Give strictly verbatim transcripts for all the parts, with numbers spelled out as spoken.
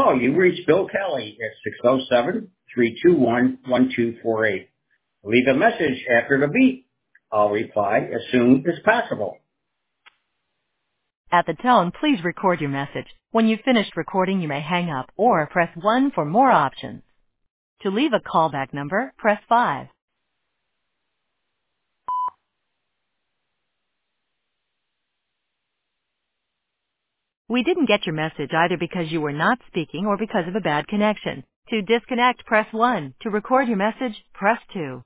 Hello, you reached Bill Kelly at six oh seven, three two one, one two four eight. Leave a message after the beep. I'll reply as soon as possible. At the tone, please record your message. When you've finished recording, you may hang up or press one for more options. To leave a callback number, press five. We didn't get your message either because you were not speaking or because of a bad connection. To disconnect, press one. To record your message, press two.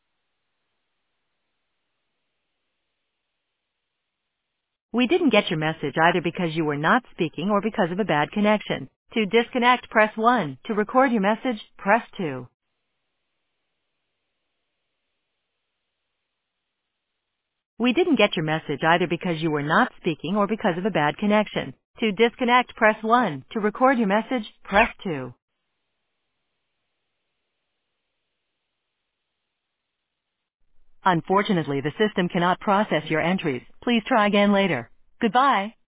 We didn't get your message either because you were not speaking or because of a bad connection. To disconnect, press one. To record your message, press two. We didn't get your message either because you were not speaking or because of a bad connection. To disconnect, press one. To record your message, press two. Unfortunately, the system cannot process your entries. Please try again later. Goodbye.